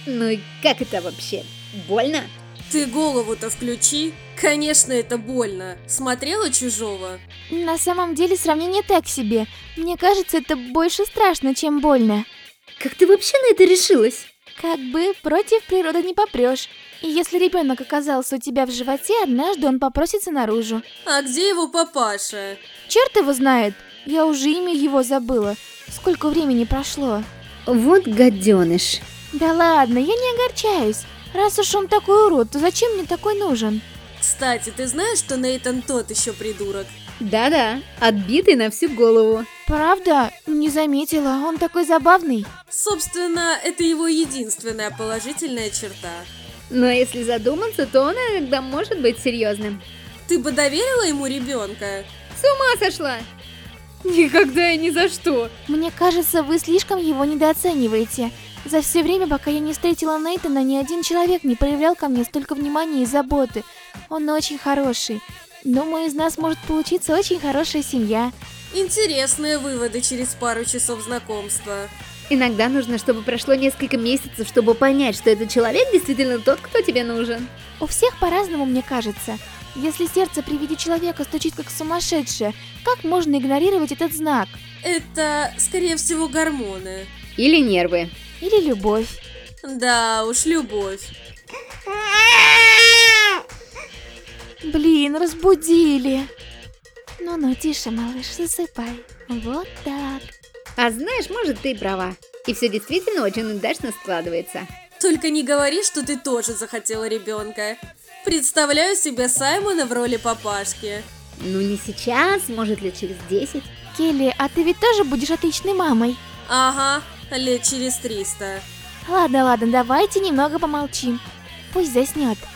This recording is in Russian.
Ну и как это вообще? Больно? Ты голову-то включи. Конечно, это больно. Смотрела «Чужого»? На самом деле сравнение так себе. Мне кажется, это больше страшно, чем больно. Как ты вообще на это решилась? Как бы против природы не попрешь. И если ребенок оказался у тебя в животе, однажды он попросится наружу. А где его папаша? Черт его знает. Я уже имя его забыла. Сколько времени прошло. Вот гаденыш. Да ладно, я не огорчаюсь. Раз уж он такой урод, то зачем мне такой нужен? Кстати, ты знаешь, что Нейтан тот еще придурок? Да-да, отбитый на всю голову. Правда? Не заметила, он такой забавный. Собственно, это его единственная положительная черта. Но если задуматься, то он иногда может быть серьезным. Ты бы доверила ему ребенка? С ума сошла! Никогда и ни за что. Мне кажется, вы слишком его недооцениваете. За все время, пока я не встретила Нейтана, ни один человек не проявлял ко мне столько внимания и заботы. Он очень хороший. Думаю, из нас может получиться очень хорошая семья. Интересные выводы через пару часов знакомства. Иногда нужно, чтобы прошло несколько месяцев, чтобы понять, что этот человек действительно тот, кто тебе нужен. У всех по-разному, мне кажется. Если сердце при виде человека стучит как сумасшедшее, как можно игнорировать этот знак? Это, скорее всего, гормоны. Или нервы. Или любовь. Да уж, любовь. Блин, разбудили. Ну-ну, тише, малыш, засыпай. Вот так. А знаешь, может, ты и права. И все действительно очень удачно складывается. Только не говори, что ты тоже захотела ребенка. Представляю себе Саймона в роли папашки. Ну не сейчас, может лет через 10. Келли, а ты ведь тоже будешь отличной мамой? Ага, лет через 300. Ладно, давайте немного помолчим. Пусть заснет.